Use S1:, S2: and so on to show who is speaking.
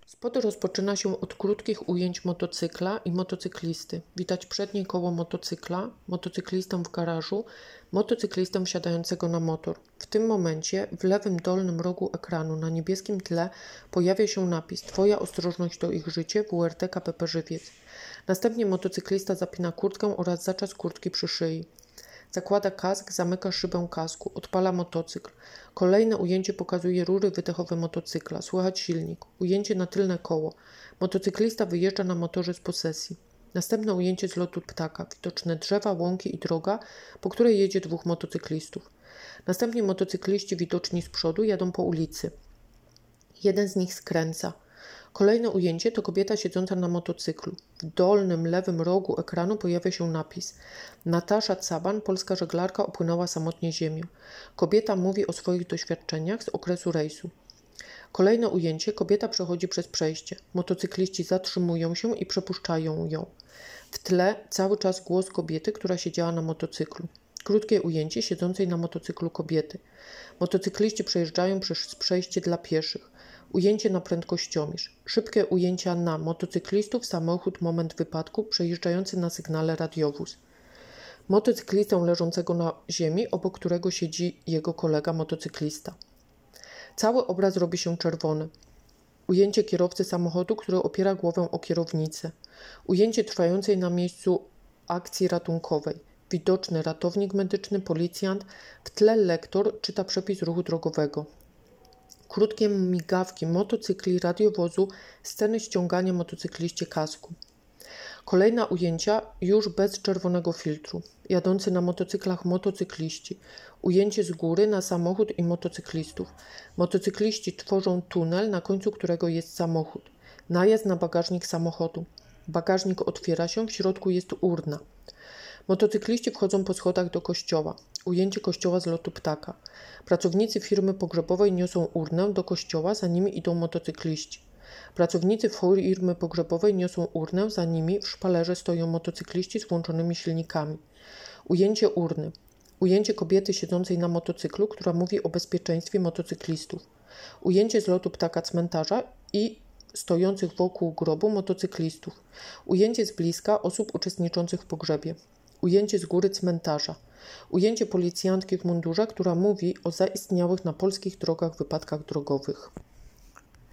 S1: Spot rozpoczyna się od krótkich ujęć motocykla i motocyklisty. Widać przednie koło motocykla, motocyklistę w garażu, motocyklistę wsiadającego na motor. W tym momencie w lewym dolnym rogu ekranu na niebieskim tle pojawia się napis Twoja ostrożność to ich życie, WRT KPP Żywiec. Następnie motocyklista zapina kurtkę oraz zaczas kurtki przy szyi. Zakłada kask, zamyka szybę kasku, odpala motocykl. Kolejne ujęcie pokazuje rury wydechowe motocykla, słychać silnik. Ujęcie na tylne koło. Motocyklista wyjeżdża na motorze z posesji. Następne ujęcie z lotu ptaka. Widoczne drzewa, łąki i droga, po której jedzie dwóch motocyklistów. Następnie motocykliści widoczni z przodu jadą po ulicy. Jeden z nich skręca. Kolejne ujęcie to kobieta siedząca na motocyklu. W dolnym lewym rogu ekranu pojawia się napis Natasza Caban, polska żeglarka, opłynęła samotnie ziemię. Kobieta mówi o swoich doświadczeniach z okresu rejsu. Kolejne ujęcie, kobieta przechodzi przez przejście. Motocykliści zatrzymują się i przepuszczają ją. W tle cały czas głos kobiety, która siedziała na motocyklu. Krótkie ujęcie siedzącej na motocyklu kobiety. Motocykliści przejeżdżają przez przejście dla pieszych. Ujęcie na prędkościomierz. Szybkie ujęcia na motocyklistów, samochód, moment wypadku, przejeżdżający na sygnale radiowóz. Motocyklistę leżącego na ziemi, obok którego siedzi jego kolega motocyklista. Cały obraz robi się czerwony. Ujęcie kierowcy samochodu, który opiera głowę o kierownicę. Ujęcie trwającej na miejscu akcji ratunkowej. Widoczny ratownik medyczny, policjant. W tle lektor czyta przepis ruchu drogowego. Krótkie migawki motocykli, radiowozu, sceny ściągania motocykliście kasku. Kolejne ujęcia już bez czerwonego filtru. Jadący na motocyklach motocykliści. Ujęcie z góry na samochód i motocyklistów. Motocykliści tworzą tunel, na końcu którego jest samochód. Najazd na bagażnik samochodu. Bagażnik otwiera się, w środku jest urna. Motocykliści wchodzą po schodach do kościoła. Ujęcie kościoła z lotu ptaka. Pracownicy firmy pogrzebowej niosą urnę do kościoła, za nimi idą motocykliści. Pracownicy firmy pogrzebowej niosą urnę, za nimi w szpalerze stoją motocykliści z włączonymi silnikami. Ujęcie urny. Ujęcie kobiety siedzącej na motocyklu, która mówi o bezpieczeństwie motocyklistów. Ujęcie z lotu ptaka cmentarza i stojących wokół grobu motocyklistów. Ujęcie z bliska osób uczestniczących w pogrzebie. Ujęcie z góry cmentarza. Ujęcie policjantki w mundurze, która mówi o zaistniałych na polskich drogach wypadkach drogowych.